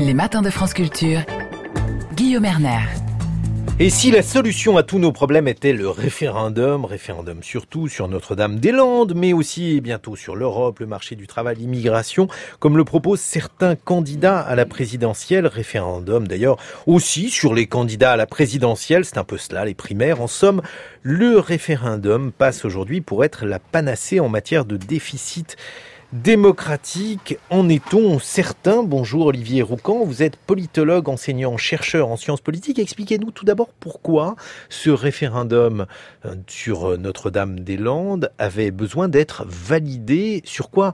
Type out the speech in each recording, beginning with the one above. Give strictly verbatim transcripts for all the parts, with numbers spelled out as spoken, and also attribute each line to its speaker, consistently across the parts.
Speaker 1: Les matins de France Culture, Guillaume Erner.
Speaker 2: Et si la solution à tous nos problèmes était le référendum, référendum surtout sur Notre-Dame-des-Landes, mais aussi bientôt sur l'Europe, le marché du travail, l'immigration, comme le proposent certains candidats à la présidentielle, référendum d'ailleurs aussi sur les candidats à la présidentielle, c'est un peu cela, les primaires. En somme, le référendum passe aujourd'hui pour être la panacée en matière de déficit démocratique. En est-on certain? Bonjour Olivier Roucan, vous êtes politologue, enseignant, chercheur en sciences politiques. Expliquez-nous tout d'abord pourquoi ce référendum sur Notre-Dame-des-Landes avait besoin d'être validé, sur quoi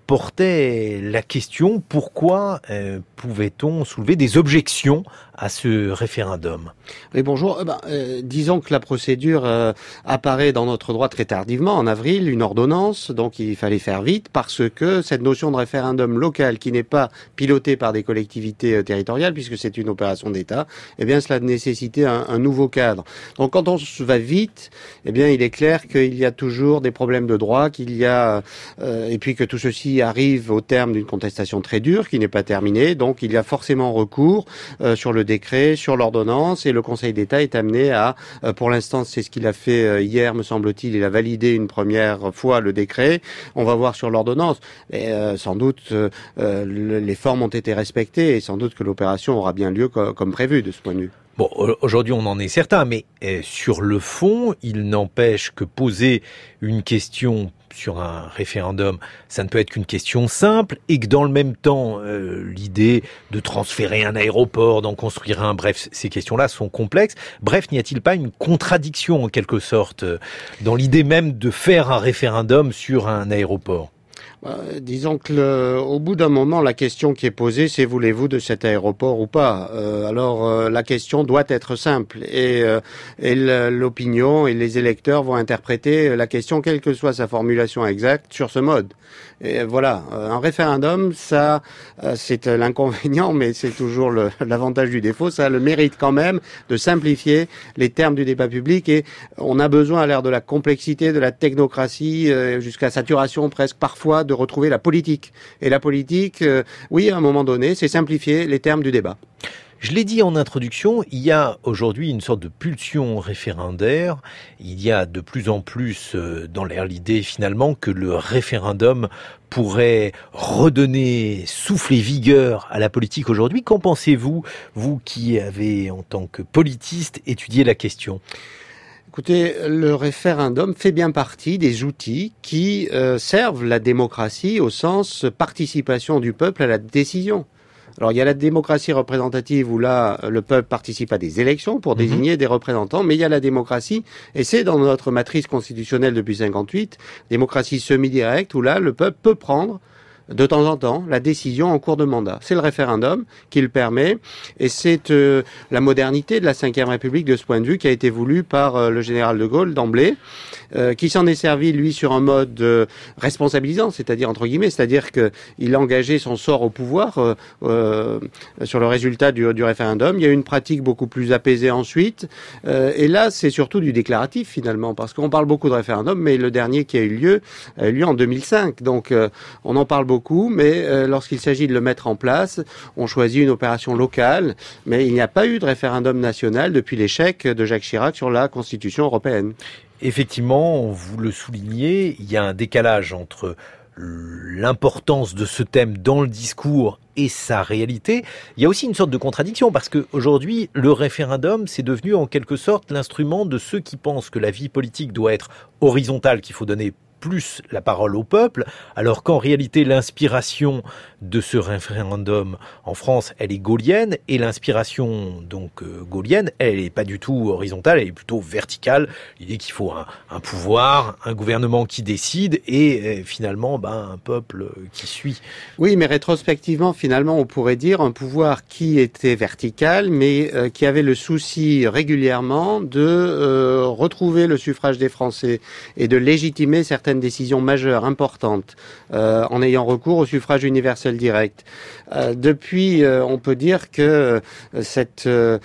Speaker 2: portait la question, pourquoi euh, pouvait-on soulever des objections à ce référendum?
Speaker 3: Oui, bonjour. Euh, ben, euh, disons que la procédure euh, apparaît dans notre droit très tardivement, en avril, une ordonnance, donc il fallait faire vite, parce que cette notion de référendum local, qui n'est pas pilotée par des collectivités euh, territoriales, puisque c'est une opération d'État, eh bien cela nécessitait un, un nouveau cadre. Donc quand on va vite, eh bien il est clair qu'il y a toujours des problèmes de droit, qu'il y a euh, et puis que tout ceci arrive au terme d'une contestation très dure qui n'est pas terminée, donc il y a forcément recours euh, sur le décret, sur l'ordonnance, et le Conseil d'État est amené à, euh, pour l'instant c'est ce qu'il a fait euh, hier me semble-t-il, il a validé une première fois le décret, on va voir sur l'ordonnance, et euh, sans doute euh, le, les formes ont été respectées et sans doute que l'opération aura bien lieu co- comme prévu de ce point de vue.
Speaker 2: Bon, aujourd'hui on en est certain, mais euh, sur le fond, il n'empêche que poser une question sur un référendum, ça ne peut être qu'une question simple, et que dans le même temps, euh, l'idée de transférer un aéroport, d'en construire un, bref, ces questions-là sont complexes. Bref, n'y a-t-il pas une contradiction en quelque sorte euh, dans l'idée même de faire un référendum sur un aéroport ?
Speaker 3: Euh, disons que le, au bout d'un moment, la question qui est posée, c'est voulez-vous de cet aéroport ou pas. euh, Alors euh, la question doit être simple et, euh, et l'opinion et les électeurs vont interpréter la question, quelle que soit sa formulation exacte, sur ce mode. Et voilà, un référendum, ça, c'est l'inconvénient, mais c'est toujours le, l'avantage du défaut. Ça a le mérite quand même de simplifier les termes du débat public et on a besoin, à l'ère de la complexité, de la technocratie, jusqu'à saturation presque parfois, de retrouver la politique. Et la politique, oui, à un moment donné, c'est simplifier les termes du débat.
Speaker 2: Je l'ai dit en introduction, il y a aujourd'hui une sorte de pulsion référendaire. Il y a de plus en plus dans l'air l'idée finalement que le référendum pourrait redonner souffle et vigueur à la politique aujourd'hui. Qu'en pensez-vous, vous qui avez en tant que politiste étudié la question ?
Speaker 3: Écoutez, le référendum fait bien partie des outils qui euh, servent la démocratie au sens participation du peuple à la décision. Alors il y a la démocratie représentative où là le peuple participe à des élections pour désigner mmh. des représentants, mais il y a la démocratie, et c'est dans notre matrice constitutionnelle depuis cinquante-huit, démocratie semi-directe où là le peuple peut prendre de temps en temps la décision en cours de mandat. C'est le référendum qui le permet et c'est euh, la modernité de la cinquième République de ce point de vue qui a été voulue par euh, le général de Gaulle d'emblée, euh, qui s'en est servi lui sur un mode euh, responsabilisant, c'est-à-dire entre guillemets, c'est-à-dire que il a engagé son sort au pouvoir euh, euh, sur le résultat du, du référendum. Il y a eu une pratique beaucoup plus apaisée ensuite euh, et là c'est surtout du déclaratif finalement parce qu'on parle beaucoup de référendum, mais le dernier qui a eu lieu a eu lieu en deux mille cinq, donc euh, on en parle beaucoup. Beaucoup, mais euh, lorsqu'il s'agit de le mettre en place, on choisit une opération locale, mais il n'y a pas eu de référendum national depuis l'échec de Jacques Chirac sur la Constitution européenne.
Speaker 2: Effectivement, vous le soulignez, il y a un décalage entre l'importance de ce thème dans le discours et sa réalité. Il y a aussi une sorte de contradiction parce qu'aujourd'hui, le référendum, c'est devenu en quelque sorte l'instrument de ceux qui pensent que la vie politique doit être horizontale, qu'il faut donner plus la parole au peuple, alors qu'en réalité l'inspiration de ce référendum en France, elle est gaullienne, et l'inspiration donc euh, gaullienne, elle n'est pas du tout horizontale, elle est plutôt verticale. L'idée qu'il faut un, un pouvoir, un gouvernement qui décide, et euh, finalement ben, un peuple qui suit.
Speaker 3: Oui, mais rétrospectivement, finalement, on pourrait dire un pouvoir qui était vertical, mais euh, qui avait le souci régulièrement de euh, retrouver le suffrage des Français et de légitimer certaines décisions majeures, importantes, euh, en ayant recours au suffrage universel direct. Euh, depuis, euh, on peut dire que euh, cette... Euh,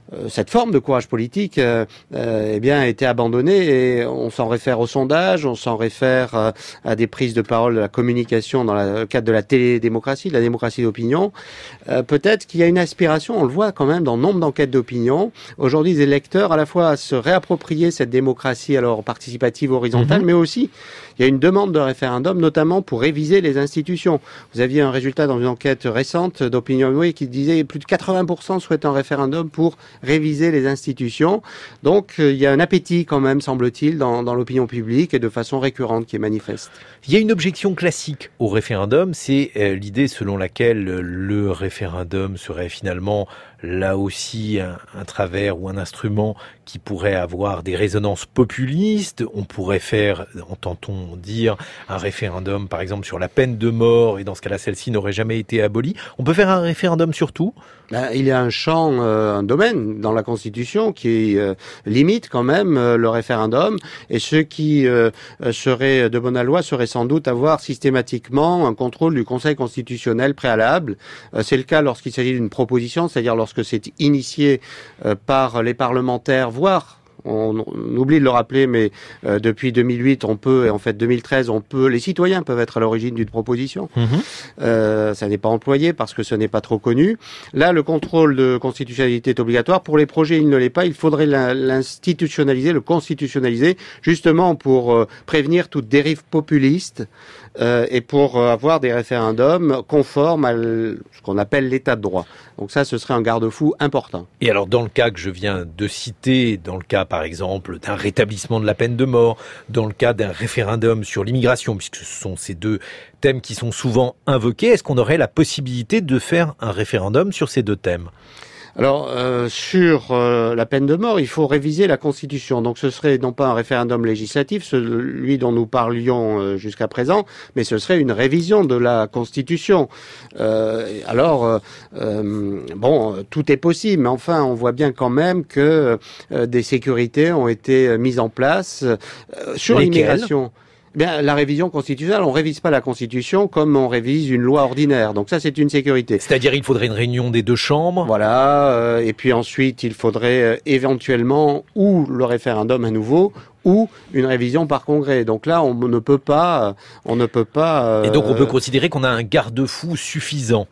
Speaker 3: cette forme de courage politique euh, euh, eh bien, a été abandonnée et on s'en réfère aux sondages, on s'en réfère euh, à des prises de parole de la communication dans le cadre de la télédémocratie, de la démocratie d'opinion. Euh, peut-être qu'il y a une aspiration, on le voit quand même dans nombre d'enquêtes d'opinion, aujourd'hui des électeurs à la fois à se réapproprier cette démocratie alors participative horizontale, mmh. mais aussi il y a une demande de référendum, notamment pour réviser les institutions. Vous aviez un résultat dans une enquête récente d'Opinionway qui disait plus de quatre-vingts pour cent souhaitent un référendum pour réviser les institutions. Donc euh, il y a un appétit quand même, semble-t-il, dans, dans l'opinion publique et de façon récurrente qui est manifeste.
Speaker 2: Il y a une objection classique au référendum, c'est euh, l'idée selon laquelle le référendum serait finalement là aussi un, un travers ou un instrument qui pourrait avoir des résonances populistes. On pourrait faire, entend-on dire, un référendum par exemple sur la peine de mort et dans ce cas-là celle-ci n'aurait jamais été abolie. On peut faire un référendum sur tout ?
Speaker 3: Ben, il y a un champ, euh, un domaine dans la Constitution qui euh, limite quand même euh, le référendum et ceux qui euh, seraient de bonne loi seraient sans doute avoir systématiquement un contrôle du Conseil constitutionnel préalable. Euh, c'est le cas lorsqu'il s'agit d'une proposition, c'est-à-dire lorsque c'est initié euh, par les parlementaires, voire On, on oublie de le rappeler, mais euh, depuis deux mille huit, on peut, et en fait deux mille treize, on peut, les citoyens peuvent être à l'origine d'une proposition. Mmh. Euh, ça n'est pas employé parce que ce n'est pas trop connu. Là, le contrôle de constitutionnalité est obligatoire. Pour les projets, il ne l'est pas. Il faudrait l'institutionnaliser, le constitutionnaliser, justement pour euh, prévenir toute dérive populiste euh, et pour euh, avoir des référendums conformes à l- ce qu'on appelle l'état de droit. Donc ça, ce serait un garde-fou important.
Speaker 2: Et alors, dans le cas que je viens de citer, dans le cas, par exemple, d'un rétablissement de la peine de mort, dans le cas d'un référendum sur l'immigration, puisque ce sont ces deux thèmes qui sont souvent invoqués, est-ce qu'on aurait la possibilité de faire un référendum sur ces deux thèmes ?
Speaker 3: Alors, euh, sur euh, la peine de mort, il faut réviser la Constitution. Donc, ce serait non pas un référendum législatif, celui dont nous parlions euh, jusqu'à présent, mais ce serait une révision de la Constitution. Euh, alors, euh, euh, bon, tout est possible, mais enfin, on voit bien quand même que euh, des sécurités ont été mises en place euh, sur
Speaker 2: Lesquelles ?
Speaker 3: l'immigration. Bien, la révision constitutionnelle, on révise pas la Constitution comme on révise une loi ordinaire. Donc ça, c'est une sécurité.
Speaker 2: C'est-à-dire, il faudrait une réunion des deux chambres.
Speaker 3: Voilà. Euh, et puis ensuite, il faudrait euh, éventuellement ou le référendum à nouveau ou une révision par congrès. Donc là, on ne peut pas, on ne peut pas. Euh,
Speaker 2: et donc, on peut considérer qu'on a un garde-fou suffisant.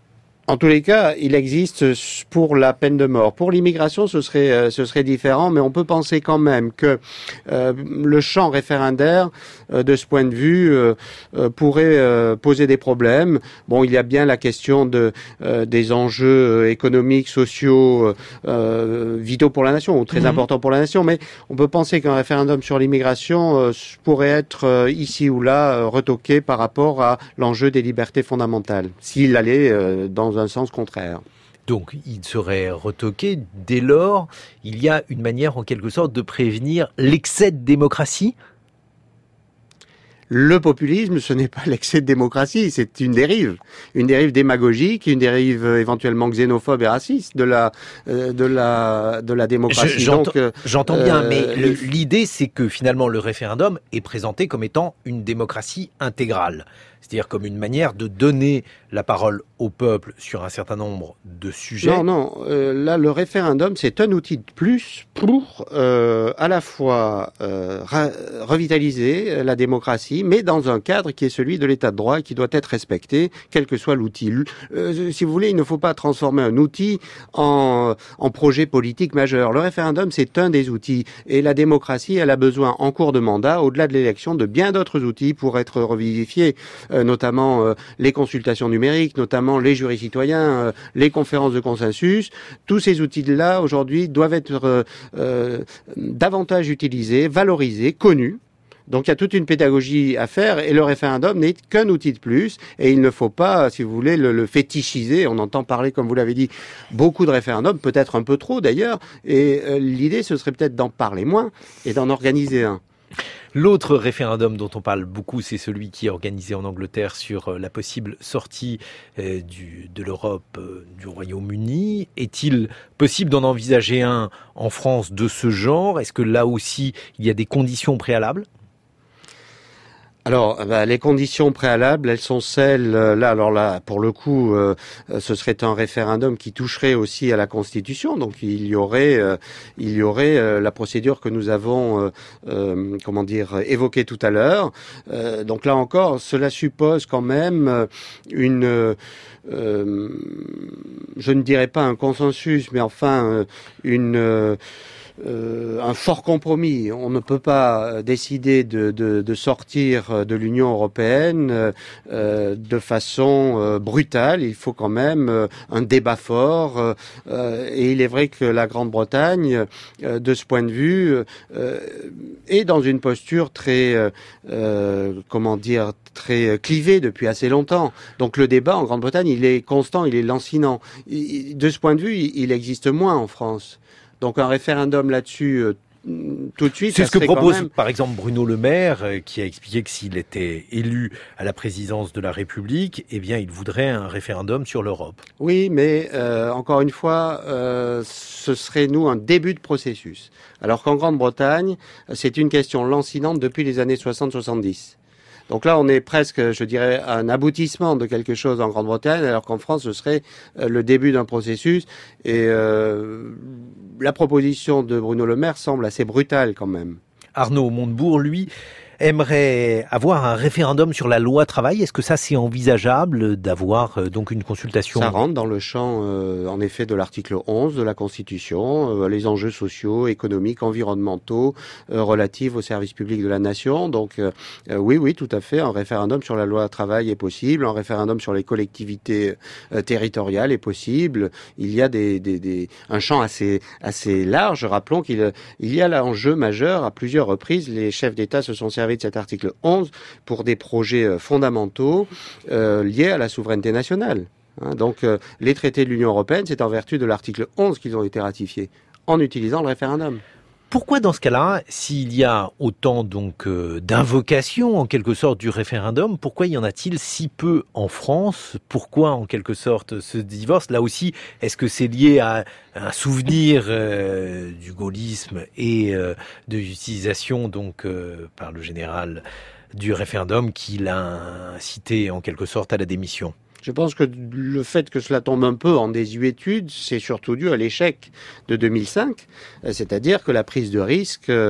Speaker 3: En tous les cas, il existe pour la peine de mort. Pour l'immigration, ce serait ce serait différent, mais on peut penser quand même que euh, le champ référendaire, euh, de ce point de vue, euh, euh, pourrait euh, poser des problèmes. Bon, il y a bien la question de euh, des enjeux économiques, sociaux, euh, vitaux pour la nation, ou très mmh. importants pour la nation, mais on peut penser qu'un référendum sur l'immigration euh, pourrait être euh, ici ou là euh, retoqué par rapport à l'enjeu des libertés fondamentales, s'il allait euh, dans un sens contraire.
Speaker 2: Donc, il serait retoqué. Dès lors, il y a une manière, en quelque sorte, de prévenir l'excès de démocratie ?
Speaker 3: Le populisme, ce n'est pas l'excès de démocratie, c'est une dérive, une dérive démagogique, une dérive éventuellement xénophobe et raciste de la euh, de la de la démocratie.
Speaker 2: Je, j'entends,
Speaker 3: Donc, euh,
Speaker 2: j'entends bien, euh, mais le, l'idée, c'est que finalement, le référendum est présenté comme étant une démocratie intégrale. C'est-à-dire comme une manière de donner la parole au peuple sur un certain nombre de sujets.
Speaker 3: Non, non. Euh, là, le référendum, c'est un outil de plus pour euh, à la fois euh, ra- revitaliser la démocratie, mais dans un cadre qui est celui de l'état de droit et qui doit être respecté, quel que soit l'outil. Euh, si vous voulez, il ne faut pas transformer un outil en, en projet politique majeur. Le référendum, c'est un des outils. Et la démocratie, elle a besoin, en cours de mandat, au-delà de l'élection, de bien d'autres outils pour être revivifiée. Euh, notamment euh, les consultations numériques, notamment les jurys citoyens, euh, les conférences de consensus. Tous ces outils-là, aujourd'hui, doivent être euh, euh, davantage utilisés, valorisés, connus. Donc il y a toute une pédagogie à faire et le référendum n'est qu'un outil de plus et il ne faut pas, si vous voulez, le, le fétichiser. On entend parler, comme vous l'avez dit, beaucoup de référendums, peut-être un peu trop d'ailleurs, et euh, l'idée ce serait peut-être d'en parler moins et d'en organiser un.
Speaker 2: L'autre référendum dont on parle beaucoup, c'est celui qui est organisé en Angleterre sur la possible sortie euh, du, de l'Europe, euh, du Royaume-Uni. Est-il possible d'en envisager un en France de ce genre ? Est-ce que là aussi, il y a des conditions préalables ?
Speaker 3: Alors, bah, les conditions préalables, elles sont celles, euh, là, alors là, pour le coup, euh, ce serait un référendum qui toucherait aussi à la Constitution, donc il y aurait, euh, il y aurait euh, la procédure que nous avons, euh, euh, comment dire, évoquée tout à l'heure. Euh, donc là encore, cela suppose quand même une, euh, je ne dirais pas un consensus, mais enfin une euh, Euh, un fort compromis. On ne peut pas décider de, de, de sortir de l'Union européenne euh, de façon euh, brutale. Il faut quand même euh, un débat fort. Euh, et il est vrai que la Grande-Bretagne, euh, de ce point de vue, euh, est dans une posture très, euh, comment dire, très clivée depuis assez longtemps. Donc le débat en Grande-Bretagne, il est constant, il est lancinant. De ce point de vue, il existe moins en France. Donc un référendum là-dessus, euh, tout de suite,
Speaker 2: c'est
Speaker 3: ça
Speaker 2: ce que propose
Speaker 3: même...
Speaker 2: par exemple Bruno Le Maire, euh, qui a expliqué que s'il était élu à la présidence de la République, eh bien il voudrait un référendum sur l'Europe.
Speaker 3: Oui, mais euh, encore une fois, euh, ce serait nous un début de processus. Alors qu'en Grande-Bretagne, c'est une question lancinante depuis les années soixante soixante-dix. Donc là, on est presque, je dirais, à un aboutissement de quelque chose en Grande-Bretagne, alors qu'en France, ce serait le début d'un processus. Et euh, la proposition de Bruno Le Maire semble assez brutale quand même.
Speaker 2: Arnaud Montebourg, lui, aimerait avoir un référendum sur la loi travail. Est-ce que ça, c'est envisageable d'avoir euh, donc une consultation ?
Speaker 3: Ça rentre dans le champ, euh, en effet, de l'article onze de la Constitution, euh, les enjeux sociaux, économiques, environnementaux, euh, relatifs au service public de la nation. Donc, euh, euh, oui, oui, tout à fait, un référendum sur la loi travail est possible, un référendum sur les collectivités euh, territoriales est possible. Il y a des, des, des, un champ assez, assez large. Rappelons qu'il il y a l'enjeu majeur à plusieurs reprises. Les chefs d'État se sont servis de cet article onze pour des projets fondamentaux euh, liés à la souveraineté nationale. Hein, donc euh, les traités de l'Union européenne, c'est en vertu de l'article onze qu'ils ont été ratifiés, en utilisant le référendum.
Speaker 2: Pourquoi dans ce cas-là, s'il y a autant donc euh, d'invocations en quelque sorte du référendum, pourquoi y en a-t-il si peu en France ? Pourquoi en quelque sorte ce divorce ? Là aussi, est-ce que c'est lié à un souvenir euh, du gaullisme et euh, de l'utilisation donc euh, par le général du référendum qui l'a incité en quelque sorte à la démission ?
Speaker 3: Je pense que le fait que cela tombe un peu en désuétude, c'est surtout dû à l'échec de deux mille cinq, c'est-à-dire que la prise de risque euh,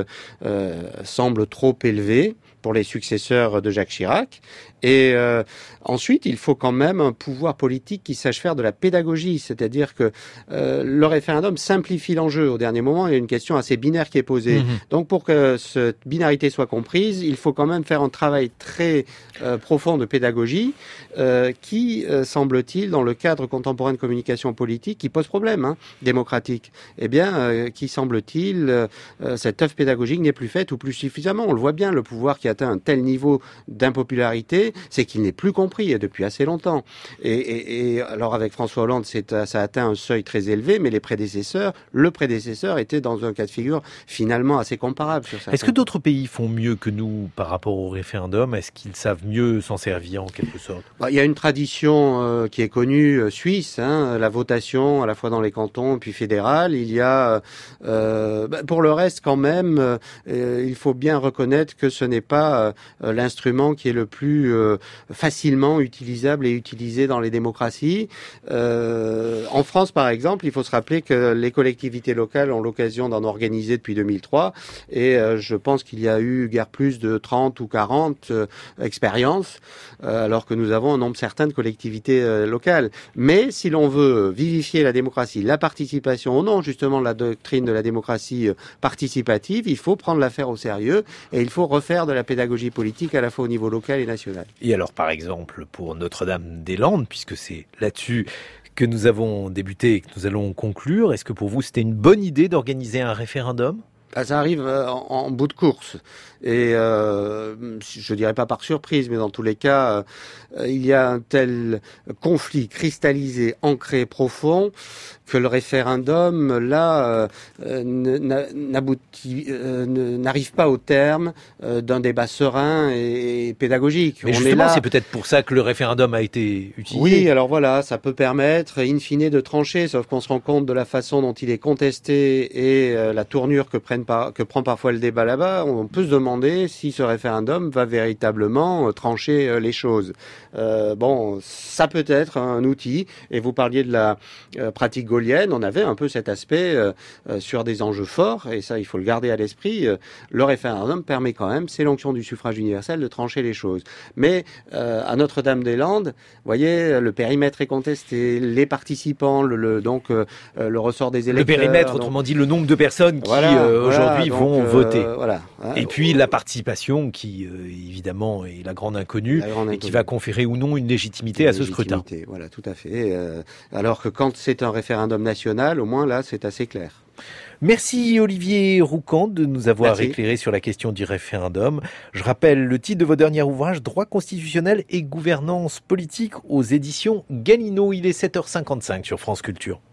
Speaker 3: semble trop élevée pour les successeurs de Jacques Chirac. Et euh, ensuite, il faut quand même un pouvoir politique qui sache faire de la pédagogie, c'est-à-dire que euh, le référendum simplifie l'enjeu. Au dernier moment, il y a une question assez binaire qui est posée. Mmh. Donc pour que cette binarité soit comprise, il faut quand même faire un travail très euh, profond de pédagogie euh, qui, euh, semble-t-il, dans le cadre contemporain de communication politique, qui pose problème hein, démocratique, eh bien, euh, qui, semble-t-il, euh, cette œuvre pédagogique n'est plus faite ou plus suffisamment. On le voit bien, le pouvoir qui atteint un tel niveau d'impopularité, c'est qu'il n'est plus compris depuis assez longtemps. Et, et, et alors avec François Hollande, c'est, ça a atteint un seuil très élevé, mais les prédécesseurs, le prédécesseur était dans un cas de figure finalement assez comparable. Sur
Speaker 2: Est-ce que d'autres pays font mieux que nous par rapport au référendum ? Est-ce qu'ils savent mieux s'en servir en quelque sorte ?
Speaker 3: Bah, il y a une tradition euh, qui est connue euh, suisse, hein, la votation à la fois dans les cantons puis fédérale. Il y a, euh, bah, pour le reste quand même, euh, il faut bien reconnaître que ce n'est pas euh, l'instrument qui est le plus euh, facilement utilisable et utilisé dans les démocraties. Euh, en France, par exemple, il faut se rappeler que les collectivités locales ont l'occasion d'en organiser depuis deux mille trois et euh, je pense qu'il y a eu guère plus de trente ou quarante euh, expériences, euh, alors que nous avons un nombre certain de collectivités euh, locales. Mais si l'on veut vivifier la démocratie, la participation, au nom justement de la doctrine de la démocratie euh, participative, il faut prendre l'affaire au sérieux et il faut refaire de la pédagogie politique à la fois au niveau local et national.
Speaker 2: Et alors, par exemple, pour Notre-Dame-des-Landes, puisque c'est là-dessus que nous avons débuté et que nous allons conclure, est-ce que pour vous, c'était une bonne idée d'organiser un référendum ?
Speaker 3: Ça arrive en, en bout de course. Et euh, je dirais pas par surprise, mais dans tous les cas, euh, il y a un tel conflit cristallisé, ancré, profond, que le référendum, là, euh, n'aboutit, euh, n'arrive pas au terme euh, d'un débat serein et, et pédagogique.
Speaker 2: Mais
Speaker 3: On
Speaker 2: justement,
Speaker 3: est là...
Speaker 2: c'est peut-être pour ça que le référendum a été utilisé.
Speaker 3: Oui, alors voilà, ça peut permettre, in fine, de trancher, sauf qu'on se rend compte de la façon dont il est contesté et euh, la tournure que prennent prennent par, que prend parfois le débat là-bas, on peut se demander si ce référendum va véritablement trancher les choses. Euh, bon, ça peut être un outil, et vous parliez de la euh, pratique gaullienne, on avait un peu cet aspect euh, euh, sur des enjeux forts, et ça il faut le garder à l'esprit. Euh, le référendum permet quand même, c'est l'onction du suffrage universel, de trancher les choses. Mais euh, à Notre-Dame-des-Landes, vous voyez, le périmètre est contesté, les participants, le, le, donc euh, le ressort des électeurs.
Speaker 2: Le périmètre,
Speaker 3: donc,
Speaker 2: autrement dit, le nombre de personnes qui
Speaker 3: voilà,
Speaker 2: euh, aujourd'hui
Speaker 3: voilà,
Speaker 2: vont
Speaker 3: donc,
Speaker 2: voter.
Speaker 3: Euh, voilà. Hein,
Speaker 2: et puis la participation qui, euh, évidemment, est la grande inconnue,
Speaker 3: la grande
Speaker 2: et
Speaker 3: inconnue.
Speaker 2: qui va conférer ou non une légitimité une à ce légitimité, scrutin.
Speaker 3: Voilà, tout à fait. Euh, alors que quand c'est un référendum national, au moins là, c'est assez clair.
Speaker 2: Merci Olivier Roucan de nous avoir
Speaker 3: Merci.
Speaker 2: éclairé sur la question du référendum. Je rappelle le titre de votre dernier ouvrage, Droit constitutionnel et gouvernance politique aux éditions Galliano. Il est sept heures cinquante-cinq sur France Culture.